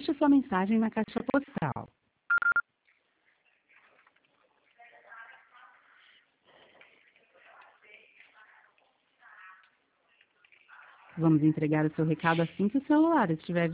deixe sua mensagem na caixa postal. Vamos entregar o seu recado assim que o celular estiver